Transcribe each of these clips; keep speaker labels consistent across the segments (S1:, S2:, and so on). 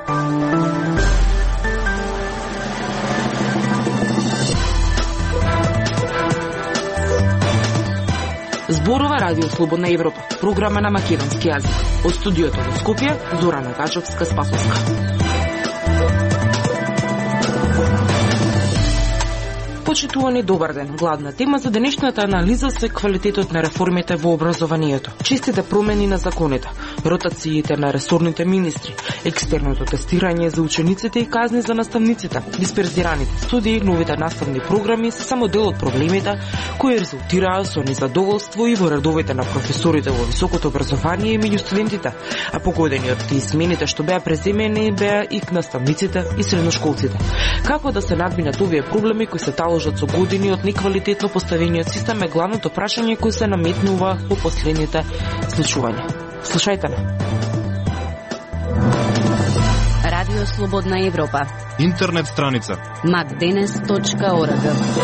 S1: Зборува Радио Слободна Европа, програма на македонски јазик. Од студиото во Скопје, Зорана Гачовска-Спасовска. Почитувани, добар ден. Главна тема за денешната анализа се квалитетот на реформите во образованието, честите промени на законите, ротациите на ресорните министри, екстерното тестирање за учениците и казни за наставниците, дисперзираните студии, новите наставни програми се само дел од проблемите кои резултираа со незадоволство и во редовите на професорите во високото образование и меѓу студентите, а погодениот и смените што беа преземени беа и наставниците и средношколците. Како да се надминат овие проблеми кои се таложат со години од неквалитетно поставениот систем е главното прашање кој се наметнува во последните случувања. Слушајте ме.
S2: Радио Слободна Европа.
S3: Интернет страница
S2: macdenes.org.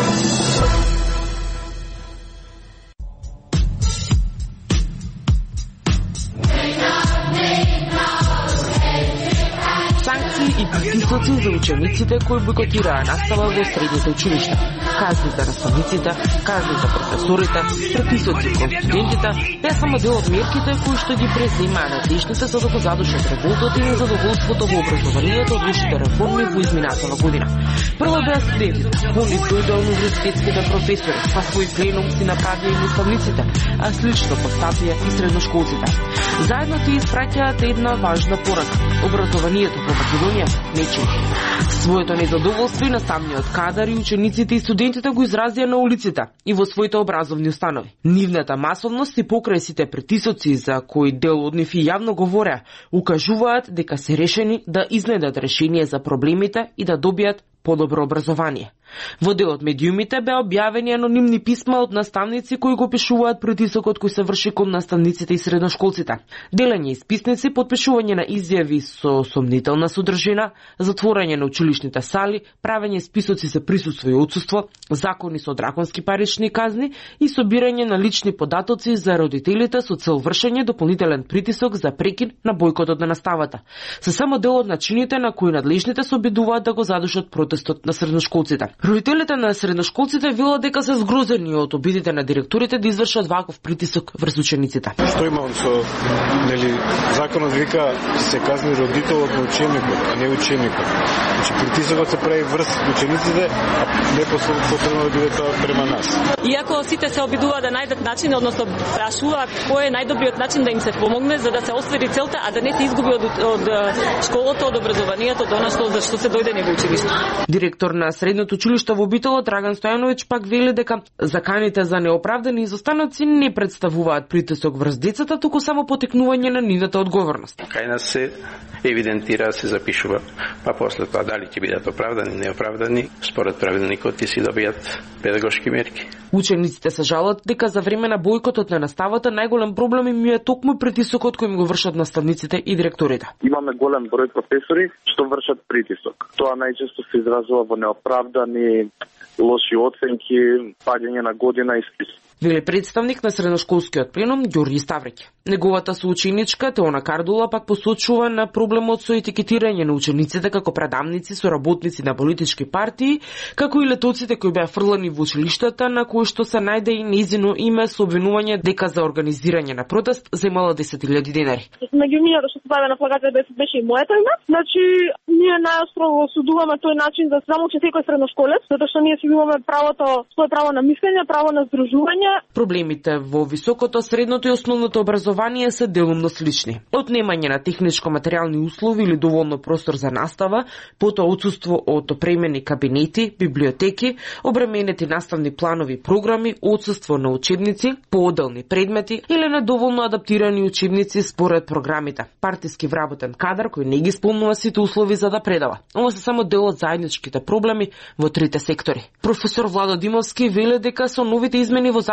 S1: И притисоци за учениците кои бойкотираа настава во средните училишта, казни за наставниците, казни за професорите, притисоци кон студентите, беа само дел од мерките кои што ги преземаа надлежните за да го задушат револтот и незадоволството во образованието од лошите реформи во изминатава година. Прво беа студентите, они дојдоа универзитетските професори, па свој пленум си направија и наставниците, а слично постапија и средношколците. Заедно тие испраќаат една важна порака. Образованието во Македонија не чини. Своето незадоволство и наставниот кадар и учениците и студентите го изразија на улиците и во своите образовни установи. Нивната масовност и покрај сите притисоци за кои дел од нив и јавно говореа, укажуваат дека се решени да изнедат решение за проблемите и да добијат подобро образование. Во дел од медиумите беа објавени анонимни писма од наставници кои го пишуваат притисокот кој се врши кон наставниците и средношколците. Делење исписници, подпишување на изјави со сомнителна содржина, затворање на училишните сали, правење списоци за присуство и отсуство, закони со драконски парични казни и собирање на лични податоци за родителите со цел вршење дополнителен притисок за прекин на бојкотот на наставата. Се само дел од начините на кои надлежните се обидуваат да го задушат протестот на средношколците. Родителите на средношколците велат дека се згрозени од обидите на директорите да извршат ваков притисок врз учениците.
S4: Што имам со законот вика се казни родителот на ученикот, а не ученикот. Значи притисокот се прави врз учениците, а не потребно да биде тоа према нас.
S5: Иако сите се обидуваат да најдат начин, односно прашуваат кој е најдобриот начин да им се помогне за да се оствари целта, а да не се изгуби од школото, од образованието, до што зашто се дојде него училиште.
S1: Директор на средното училиште во Битола Драган Стојановиќ пак вели дека заканите за неоправдани изостаноци не представуваат притисок врз децата, туку само потекнување на нивната одговорност.
S6: Кај нас се евидентира, се запишува, па после тоа дали ќе бидат оправдани, неоправдани, според правилникот и си добијат педагошки мерки.
S1: Учениците се жалат дека за време на бојкотот на наставата најголем проблем им е токму притисокот кој им го вршат наставниците и директорите.
S7: Имаме голем број професори што вршат притисок. Тоа најчесто се изразува во неоправдани лоши оценки, паѓање на година и список.
S1: Вели представник на средношколскиот пленум Ѓорѓи Ставреќ. Неговата соученичка Теона Кардула пак посочува на проблемот со етикетирање на учениците како предавници со работници на политички партии, како и летоците кои беа фрлани во училиштата на кои што се најде и нејзино име со обвинување дека за организирање на протест земала 10.000 денари.
S8: Меѓу минато што се појави на плакатите беше и мојата име. Значи, ние најостро осудуваме тој начин за само че секој средношколец, затоа што ние си имаме правото, своје право на мислење, право на здружување.
S1: Проблемите во високото, средното и основното образование се делумно слични. Отнемање на техничко-материјални услови или доволно простор за настава, потоа отсуство од опремени кабинети, библиотеки, обременети наставни планови и програми, отсуство на учебници, поодделни предмети или недоволно адаптирани учебници според програмите. Партиски вработен кадар кој не ги исполнува сите услови за да предава. Ова се само дел од заедничките проблеми во трите сектори. Професор Владо Димовски вели дека со новите измени во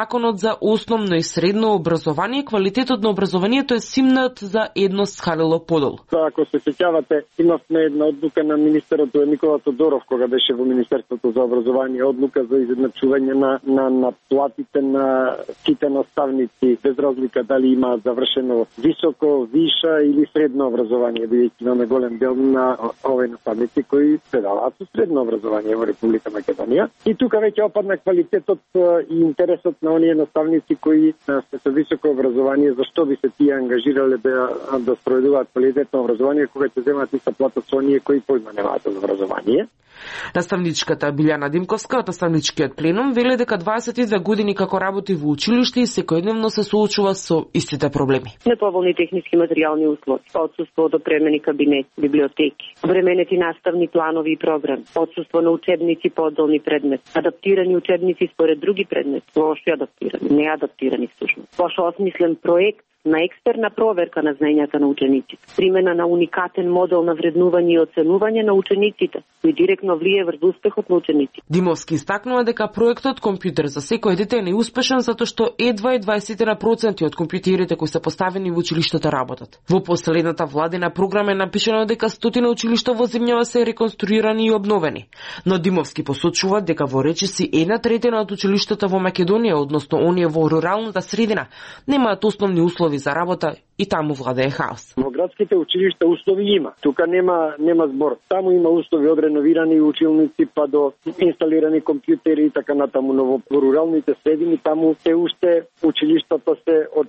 S1: Законот за основно и средно образование, квалитетот на образованието е симнат за едно скалело подолу.
S3: Ако се сеќавате, имавме една одлука на министерот Никола Тодоров, кога беше во Министерството за образование, одлука за изедначување на платите на сите наставници, без разлика дали имаат завршено високо, виша или средно образование, бидејќи имаме голем дел на овој наставници кои предаваат со средно образование во Република Македонија. И тука веќе опадна квалитетот и интересот на оние наставници кои се со високо образование, зашто би се тие ангажирале да спроведуваат квалитетно образование кога ќе земаат иста плата со оние кои појма немаат образование.
S1: Наставничката Билјана Димковска од наставничкиот пленум вели дека 22 години како работи во училиште и секојдневно се соочува со истите проблеми.
S9: Неповолни техниски материјални услови, отсуство од опремени кабинети, библиотеки, временети наставни планови и програми, отсуство на учебници по одделни предмети, адаптирани учебници според други предмети, лошо адаптирани, неадаптирани всушност, лошо осмислен проект на екстерна проверка на знаењата на учениците, примена на уникатен модел на вреднување и оценување на учениците, кој директно влие врз успехот на учениците.
S1: Димовски истакнува дека проектот Компјутер за секој дете е неуспешен затоа што едва 20% од компјутерите кои се поставени во училиштата работат. Во последната владина програма е напишано дека стотина училишта во земјава се реконструирани и обновени. Но Димовски посочува дека во речиси 1/3 од училиштата во Македонија, односно оние во руралната средина, немаат основни услови за работа и таму владее хаос.
S3: Во градските училишта услови има. Тука нема збор. Таму има услови од реновирани училници па до инсталирани компјутери и така натаму, но во руралните средини таму се уште училиштата се од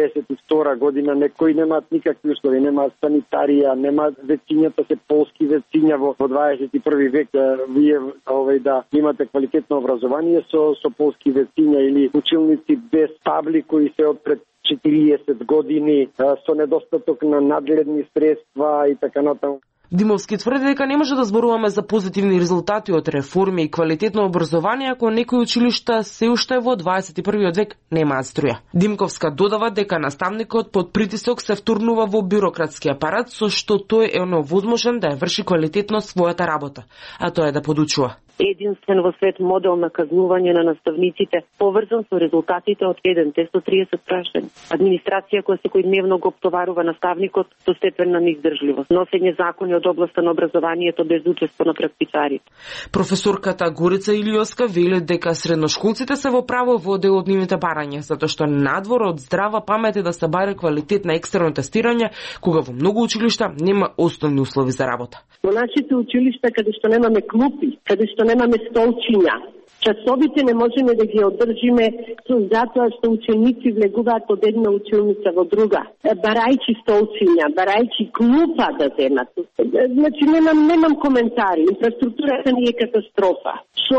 S3: 52 година, некои немаат никакви услови, немаат санитарија, немаат вецињата се полски вециња во 21 век. Вие да имате квалитетно образование со полски вециња или училници без табли кои се од пред 40 години со недостаток на надледни средства и така натаму.
S1: Димовски тврди дека не може да зборуваме за позитивни резултати од реформи и квалитетно образование ако некои училишта се уште во 21 век немаат струја. Димковска додава дека наставникот под притисок се втурнува во бюрократски апарат со што тој е невозможен да ја врши квалитетно својата работа, а тоа е да подучува.
S9: Единствен во свет модел на казнување на наставниците, поврзан со резултатите од еден тест од 30 прашања. Администрација која секојдневно го оптоварува наставникот со степен на неиздржливост. Носење закони од областа на образованието без учество на практичарите.
S1: Професорката Горица Илиоска вели дека средношколците се во право во дел од нивните барања, затоа што надвор од здрава памет е да се баре квалитет на екстерно тестирање, кога во многу училишта нема основни услови за работа.
S10: Во нашите училишта каде што немаме клупи, каде што немаме столчиња, часовите не можеме да ги одржиме затоа што ученици влегуваат од една училница во друга. Барајќи столчиња, барајќи клупа да земат. Значи немам коментари. Инфраструктурата ни е катастрофа. Со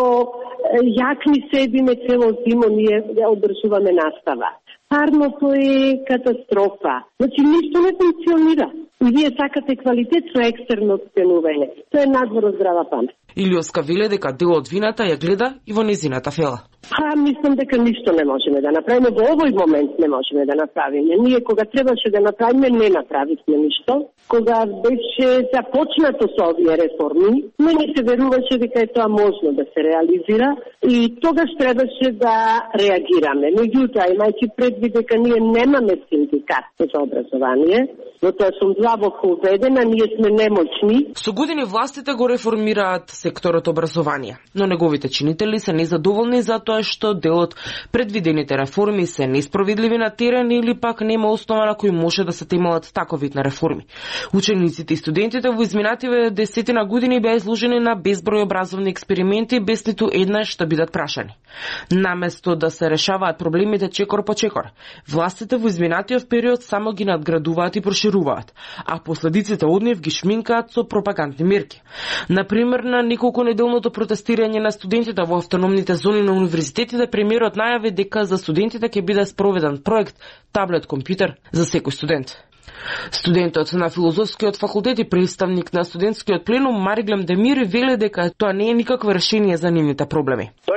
S10: јакни седиме цело зимо ние одржуваме настава. Парното е катастрофа. Значи ништо не функционира. И вие сакате квалитет со екстерно оценување. Тоа е надвор од здрава памет.
S1: Илиоска веле дека дел од вината ја гледа и во незината фела.
S10: Мислам дека ништо не можеме да направиме. Во овој момент не можеме да направиме. Ние кога требаше да направиме, не направивме ништо. Кога беше започнато со овие реформи, мене се веруваше дека е тоа можно да се реализира и тогаш требаше да реагираме. Меѓутоа, имајќи предвид дека ние немаме синдикат за образование, во тоа сум длабоко убедена, ние сме немоćни.
S1: Со години властите го реформираат секторот образование, но неговите чинители се незадоволни затоа што дел од предвидените реформи се неспроведливи на терен или пак нема основа на кој може да се темелат таков вид на реформи. Учениците и студентите во изминативе десетина години беа изложени на безброј образовни експерименти без ниту еднаш да бидат прашани. Наместо да се решаваат проблемите чекор по чекор, властите во изминатиот период само ги надградуваат и прошируваат, а последиците од нив ги шминкаат со пропагандни мерки. Например, на неколконеделното протестирање на студентите во автономните зони на универзитетите, премиерот најави дека за студентите ќе биде спроведен проект таблет компјутер за секој студент. Студентот на филозофскиот факултет и представник на студентскиот пленум Мариглем Демири веле дека тоа не е никакво решение за нивните проблеми.
S11: Тоа е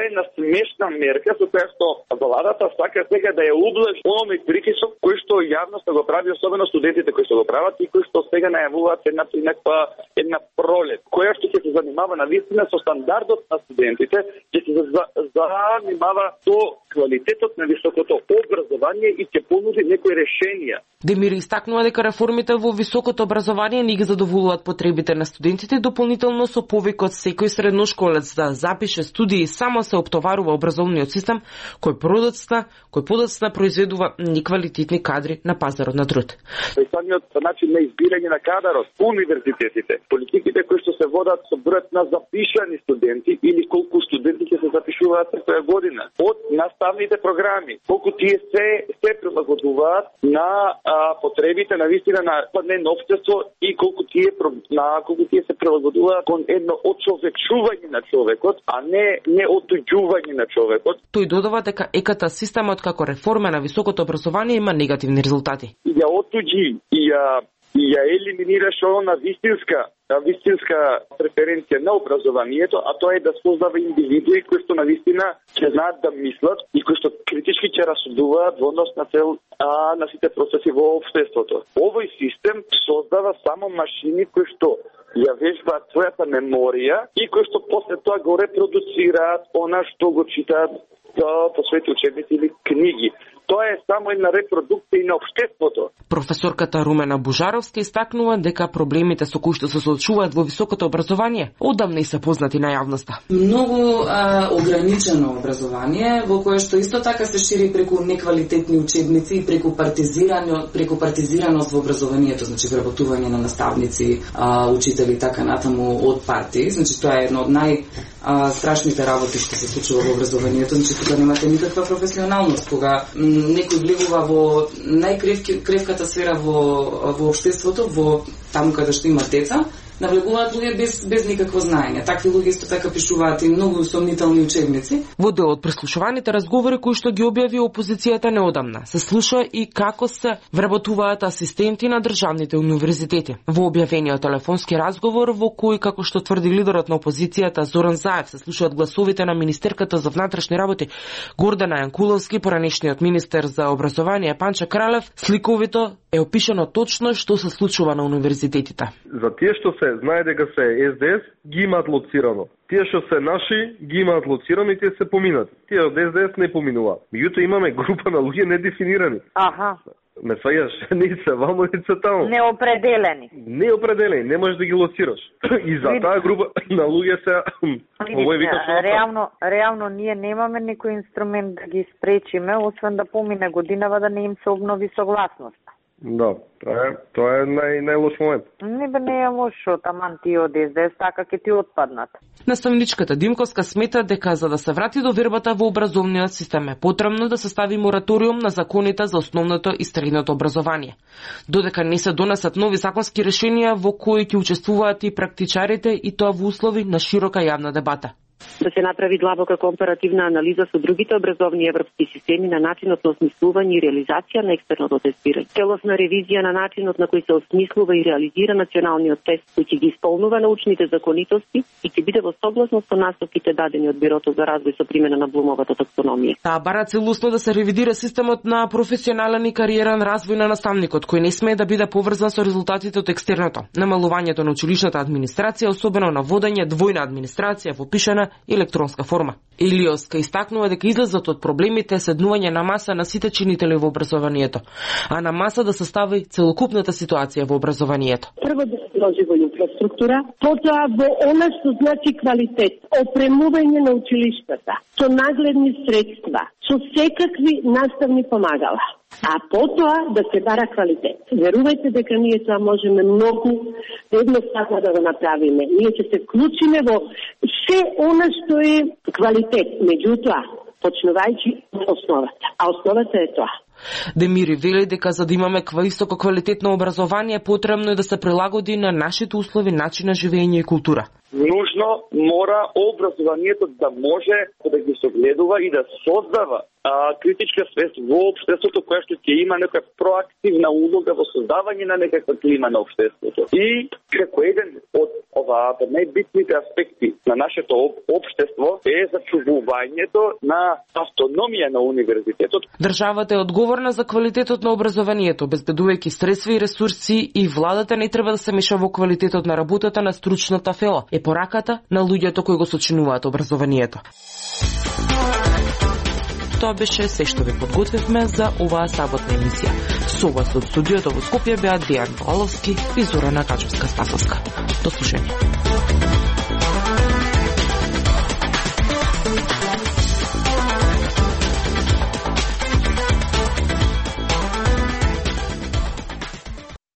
S7: смешна мерка со која што владата сака сега да ја ублажи оној притисок кој што јавноста го прави, особено студентите кои што го прават и кои што сега најавуваат една пролет, која што ќе се занимава навистина со стандардот на студентите, ќе се занимава со квалитетот на високото образование и ќе понуди некои решенија.
S1: Демири истакнува дека реформите во високото образование не ги задоволуваат потребите на студентите, дополнително со повикот секој средношколец да запише студии само се оптоварува образовниот систем кој подоцна произведува неквалитетни кадри на пазарот на труд.
S7: Самиот начин на избирање на кадарот по универзитетите, политиките кои што се водат со бројот на запишани студенти или колку студенти ќе се запишуваат секоја година, од наставните програми, колку тие се прилагодуваат на потребите на вистина на едно општество и колку тие се прилагодуваат кон едно очовечување на човекот, а не отуѓување на човекот.
S1: Тој додава дека еката системот како реформа на високото образование има негативни резултати.
S7: Ја отуѓи и ја елиминираше она вистинска преференција на образованието, а тоа е да создава индивидуи кои што навистина ќе знаат да мислат и кои што критички ќе расудуваат во однос на сите процеси во општеството. Овој систем создава само машини кои што ја вежбаат својата меморија и кои што после тоа го репродуцираат она што го читаат по свети учебници или книги. Тоа е само една репродукција на општеството.
S1: Професорката Румена Бужаровска истакнува дека проблемите со кои што се соочуваат во високото образование одамна и се познати на јавноста.
S11: Многу ограничено образование во кое што исто така се шири преку неквалитетни учебници и преку партизираност во образованието, значи вработување на наставници, учители така натаму од партии. Значи тоа е едно од страшните работи што се случува во образованието, значи тука немате никаква професионалност, кога некој влегува во најкревката сфера во општеството, во таму каде што има деца, навлегуваат луѓе без никакво знаење. Такви луѓе исто така пишуваат и многу сомнителни учебници.
S1: Во дел од преслушуваните разговори кои што ги објави опозицијата неодамна, се слуша и како се вработуваат асистенти на државните универзитети. Во објавениот телефонски разговор во кој, како што тврди лидерот на опозицијата Зоран Заев, се слушаат гласовите на министерката за внатрешни работи Гордана Јанкуловски, поранешниот министер за образование Панче Кралев, сликовито е опишано точно што се случува на универзитетите.
S12: За тие што се знае дека се СДС, ги имаат лоцирано. Тие што се наши, ги имаат лоцирано и тие се поминати. Тие од СДС не поминуваат. Меѓутоа имаме група на луѓе недефинирани.
S13: Аха.
S12: Ме сваѓаш, не се вамо, не се таму.
S13: Неопределени,
S12: не можеш да ги лоцираш. И за таа група на луѓе се овој викаш
S13: реално ние немаме некој инструмент да ги спречиме, освен да помине годинава да не им се обнови согласноста.
S12: Да, тоа е најлош момент.
S13: Не е лошо, таман ти од СДС, така ќе ти отпаднат.
S1: Наставничката Димковска смета дека за да се врати довербата во образовниот систем е потребно да се стави мораториум на законите за основното и средното образование. Додека не се донесат нови законски решенија во кои ќе учествуваат и практичарите и тоа во услови на широка јавна дебата.
S9: Да се направи длабока компаративна анализа со другите образовни европски системи на начинот на осмислување и реализација на екстерното тестирање. Целосна ревизија на начинот на кој се осмислува и реализира националниот тест, кој ќе ги исполнува научните законитости и ќе биде во согласност со насоките дадени од Бирото за развој со примена на Блумовата таксономија.
S1: Таа бара целосно да се ревидира системот на професионален и кариерен развој на наставникот, кој не смее да биде поврзан со резултатите од екстерното. Намалувањето на училишната администрација, особено на водење двојна администрација во пишана електронска форма. Илиоска истакнува дека излезот од проблемите е седнување на маса на сите чинители во образованието, а на маса да се стави целокупната ситуација во образованието.
S10: Прво да се вложи во инфраструктура, потоа во она што значи квалитет, опремување на училиштата, со нагледни средства, со секакви наставни помагала. А потоа да се бара квалитет. Верувајте дека ние тоа можеме многу едноставно да го направиме. Ние ќе се вклучиме во се она што е квалитет, меѓутоа почнувајќи основата. А основата е тоа.
S1: Демири вели дека за да имаме високо квалитетно образование потребно е да се прилагоди на нашите услови, начин на живење и култура.
S7: нужно мора образованието да може да ги согледува и да создава критичка свест во општеството, која што ќе има некоја проактивна улога во создавање на некаква клима на општеството. И како еден од оваа најбитните аспекти на нашето општество е зачувувањето на автономија на универзитетот.
S1: Државата е одговорна за квалитетот на образованието, обезбедувајќи средства и ресурси, и владата не треба да се меша во квалитетот на работата на стручната фела, е пораката на луѓето кои го сочинуваат образованието. Тоа беше се што ви подготвивме за оваа саботна емисија. Со вас од студиото во Скопје беа Дејан Баловски и Зорана Качовска-Спасовска. До слушање.